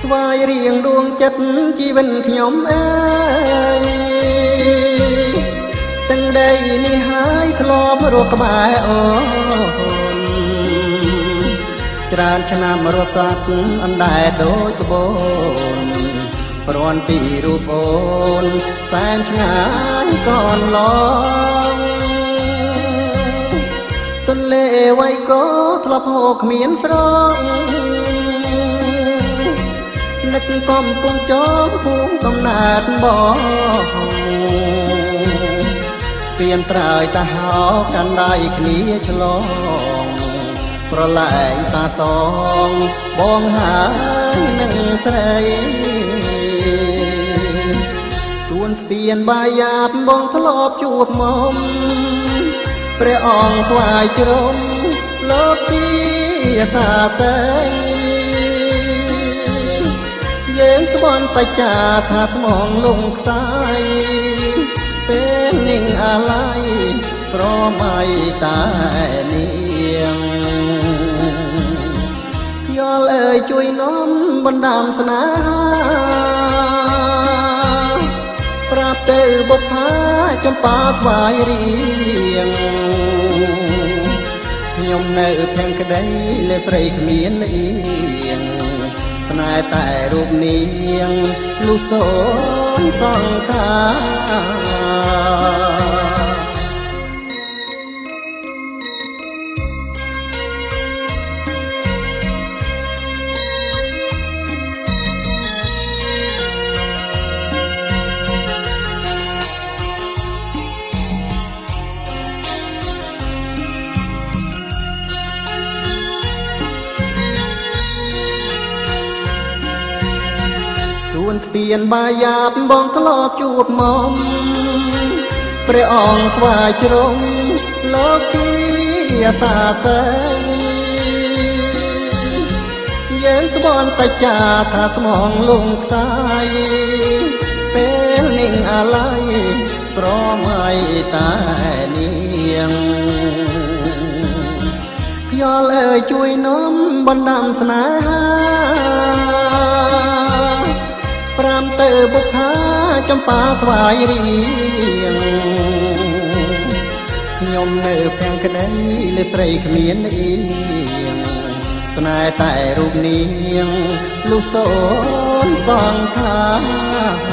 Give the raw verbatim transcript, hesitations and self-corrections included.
ស្វាយរៀងដួងចិត្តជីវិតខ្ញុំអើយទាំងដីនេះហើយធ្លាប់រស់ក្បែរអូនច្រើនឆ្នាំរស់សត្វអណ្ដែតដូចក្បូនព្រាន់ពីរូបអូនសែនឆ្ងាយកនឡងទន្លេវៃក៏ធ្លាប់ហូរគ្មានស្រងនឹកកំពុងចងភូមិកំណើតបងស្ពានត្រើយតាហោកាន់ដៃគ្នាឆ្លងប្រឡែងតាសងបងហើយនឹងស្រីសួនស្ពានបាយយ៉ាបបងធ្លាប់ជួបមុំព្រះអង្គស្វាយជ្រុំលោកទីសាស័យយើងស្បន់សច្ចាថាស្មងលងខ្សែពេលនឹងអាឡ័យស្រមៃតែនាងយល់អើយជួយនាំបណ្ដាំស្នេហាប្រាប់ទៅបុប្ផាចំប៉ាស្វាយរៀងខ្ញុំនៅភាំងក្ដីលេស្រីគ្មានលៀងស្នេហ៍តែរូបនាងលុះសូនសង្ខាសួនស្ពានបាយយ៉ាបបងធ្លាប់ជួបមុំព្រះអង្គស្វាយជ្រុំលោកទីសាស័យយើងស្បន់សច្ចាថាស្មងលងខ្សែពេលនឹងអាឡ័យស្រមៃតែនាងខ្យល់អើយជួយនាំបណ្ដាំស្នេហាប្រាំទៅបុប្ផាចំប៉ាស្វាយរៀងខ្ញុំនៅភាំងក្ដីលេស្រីគ្មានអៀងស្នេហ៍តែរូបនាងលុះសូនសង្ខារ